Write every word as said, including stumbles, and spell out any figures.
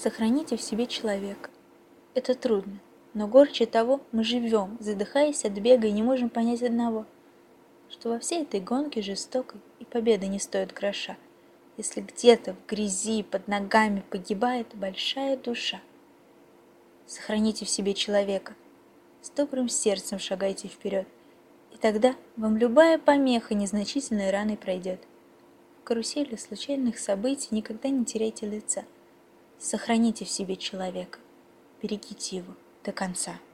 Сохраните в себе человека. Это трудно, но горче того мы живем, задыхаясь от бега и не можем понять одного, что во всей этой гонке жестокой и победа не стоит гроша, если где-то в грязи под ногами погибает большая душа. Сохраните в себе человека, с добрым сердцем шагайте вперед, и тогда вам любая помеха незначительной раной пройдет. В карусели случайных событий никогда не теряйте лица. Сохраните в себе человека, берегите его до конца.